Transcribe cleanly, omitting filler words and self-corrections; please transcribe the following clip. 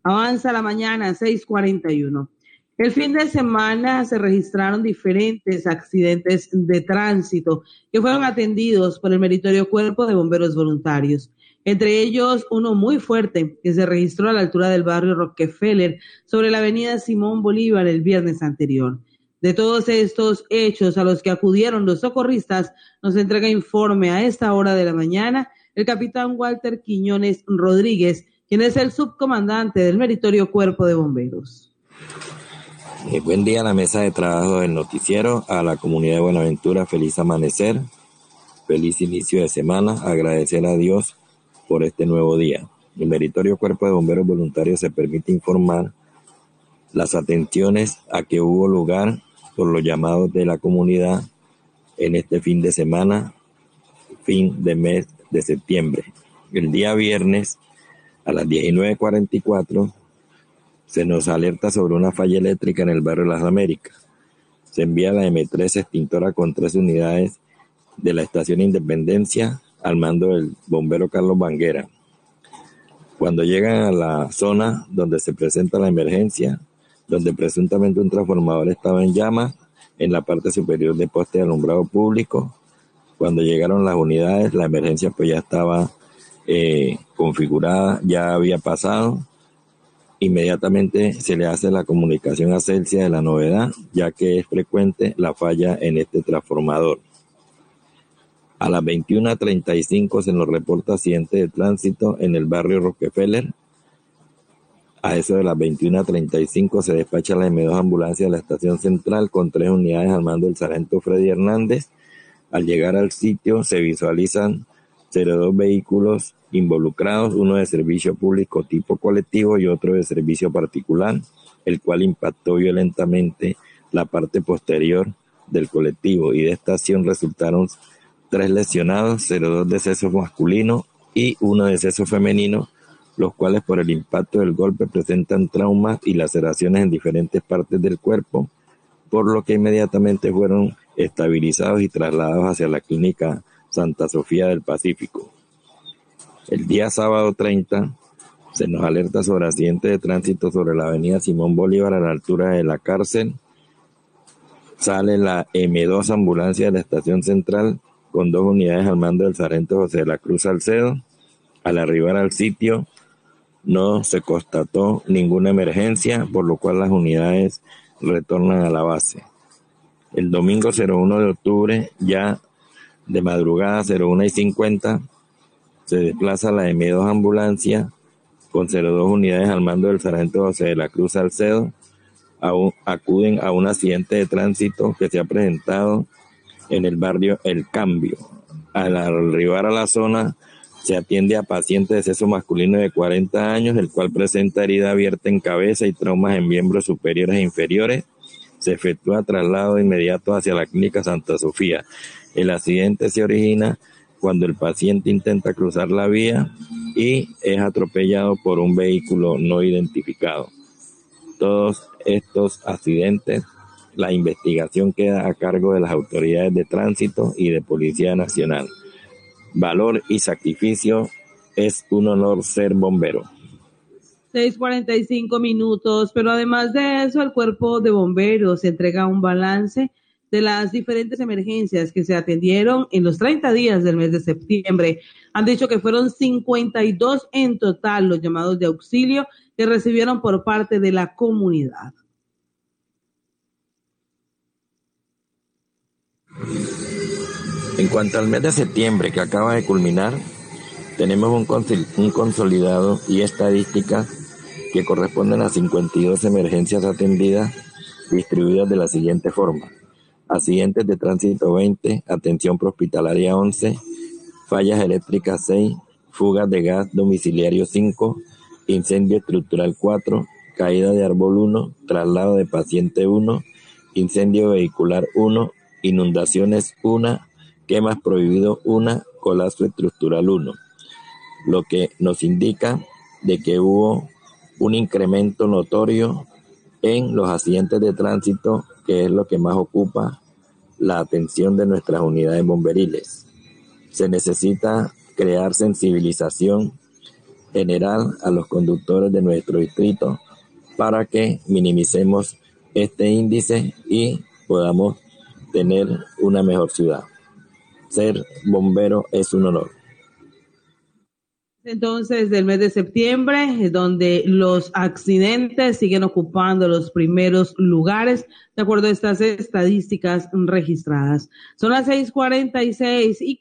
Avanza la mañana, 6:41. El fin de semana se registraron diferentes accidentes de tránsito que fueron atendidos por el meritorio Cuerpo de Bomberos Voluntarios. Entre ellos, uno muy fuerte que se registró a la altura del barrio Rockefeller sobre la avenida Simón Bolívar el viernes anterior. De todos estos hechos a los que acudieron los socorristas, nos entrega informe a esta hora de la mañana el capitán Walter Quiñones Rodríguez, quien es el subcomandante del meritorio Cuerpo de Bomberos. Buen día a la mesa de trabajo del noticiero, a la comunidad de Buenaventura, feliz amanecer, feliz inicio de semana, agradecer a Dios por este nuevo día. El meritorio Cuerpo de Bomberos Voluntarios se permite informar las atenciones a que hubo lugar por los llamados de la comunidad en este fin de semana, fin de mes de septiembre. El día viernes a las 19:44 se nos alerta sobre una falla eléctrica en el barrio Las Américas. Se envía la M3 extintora con 3 unidades de la estación Independencia al mando del bombero Carlos Banguera. Cuando llegan a la zona donde se presenta la emergencia, donde presuntamente un transformador estaba en llamas en la parte superior del poste de alumbrado público, cuando llegaron las unidades, la emergencia pues ya estaba configurada, ya había pasado. Inmediatamente se le hace la comunicación a Celsia de la novedad, ya que es frecuente la falla en este transformador. A las 21:35 se nos reporta accidente de tránsito en el barrio Rockefeller. A eso de las 21:35 se despacha la M2 ambulancia de la estación central con 3 unidades al mando del sargento Freddy Hernández. Al llegar al sitio se visualizan 02 vehículos involucrados, uno de servicio público tipo colectivo y otro de servicio particular, el cual impactó violentamente la parte posterior del colectivo, y de esta acción resultaron 3 lesionados, 02 de sexo masculino y 1 de sexo femenino, los cuales por el impacto del golpe presentan traumas y laceraciones en diferentes partes del cuerpo, por lo que inmediatamente fueron estabilizados y trasladados hacia la clínica Santa Sofía del Pacífico. El día sábado 30 se nos alerta sobre accidente de tránsito sobre la avenida Simón Bolívar a la altura de la cárcel. Sale la M2 ambulancia de la estación central con 2 unidades al mando del sargento José de la Cruz Salcedo. Al arribar al sitio no se constató ninguna emergencia, por lo cual las unidades retornan a la base. El domingo 01 de octubre, ya de madrugada 01:50, se desplaza la M2 ambulancia con 02 unidades al mando del sargento José de la Cruz Salcedo. Acuden a un accidente de tránsito que se ha presentado en el barrio El Cambio. Al arribar a la zona se atiende a paciente de sexo masculino de 40 años, el cual presenta herida abierta en cabeza y traumas en miembros superiores e inferiores. Se efectúa traslado inmediato hacia la clínica Santa Sofía. El accidente se origina cuando el paciente intenta cruzar la vía y es atropellado por un vehículo no identificado. Todos estos accidentes, la investigación queda a cargo de las autoridades de tránsito y de Policía Nacional. Valor y sacrificio, es un honor ser bombero. 6:45, pero además de eso, el Cuerpo de Bomberos entrega un balance de las diferentes emergencias que se atendieron en los 30 días del mes de septiembre. Han dicho que fueron 52 en total los llamados de auxilio que recibieron por parte de la comunidad. En cuanto al mes de septiembre que acaba de culminar, tenemos un consolidado y estadísticas que corresponden a 52 emergencias atendidas, distribuidas de la siguiente forma: accidentes de tránsito 20, atención prehospitalaria 11, fallas eléctricas 6, fugas de gas domiciliario 5, incendio estructural 4, caída de árbol 1, traslado de paciente 1, incendio vehicular 1, inundaciones 1, quemas prohibido 1, colapso estructural 1, lo que nos indica de que hubo un incremento notorio en los accidentes de tránsito, que es lo que más ocupa la atención de nuestras unidades bomberiles. Se necesita crear sensibilización general a los conductores de nuestro distrito para que minimicemos este índice y podamos tener una mejor ciudad. Ser bombero es un honor. Entonces, del mes de septiembre, donde los accidentes siguen ocupando los primeros lugares, de acuerdo a estas estadísticas registradas. Son las 6:46 y